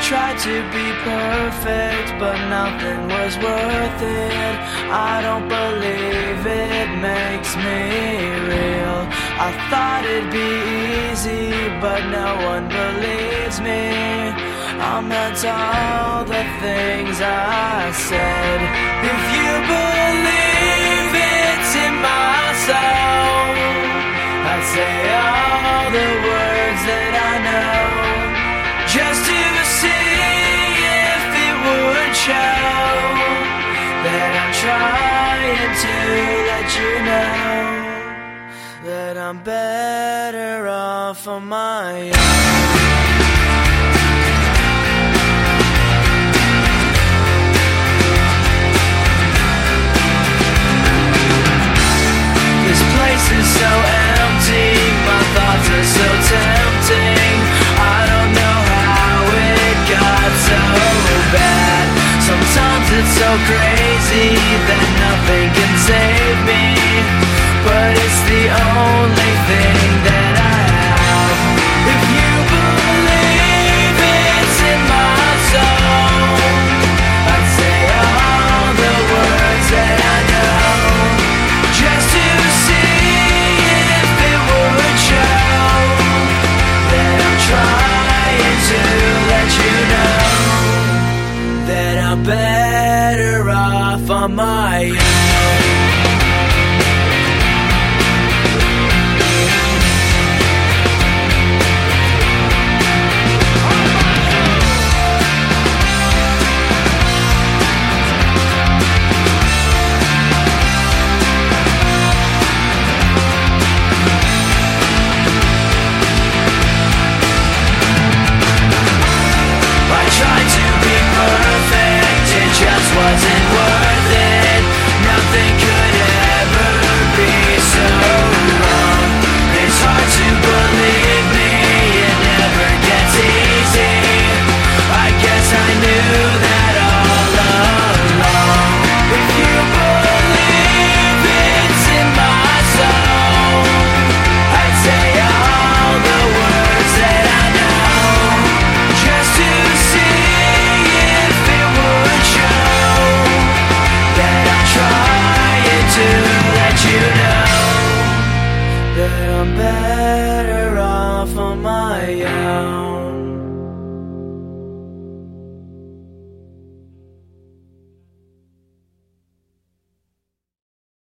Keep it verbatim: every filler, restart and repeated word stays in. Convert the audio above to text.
tried to be perfect, but nothing was worth it. I don't believe it makes me real. I thought it'd be easy, but no one believes me. I meant all the things I said. If you believe it's in my soul, I'd say all the words that I know, just to see if it would show that I'm trying to let you know that I'm better off on my own. This place is so empty, my thoughts are so tempting. I don't know how it got so bad. Sometimes it's so crazy that nothing can save me, but it's the only thing that I have. If you believe it's in my soul, I'd say all the words that I know, just to see if it would show that I'm trying to let you know that I'm better off on my own.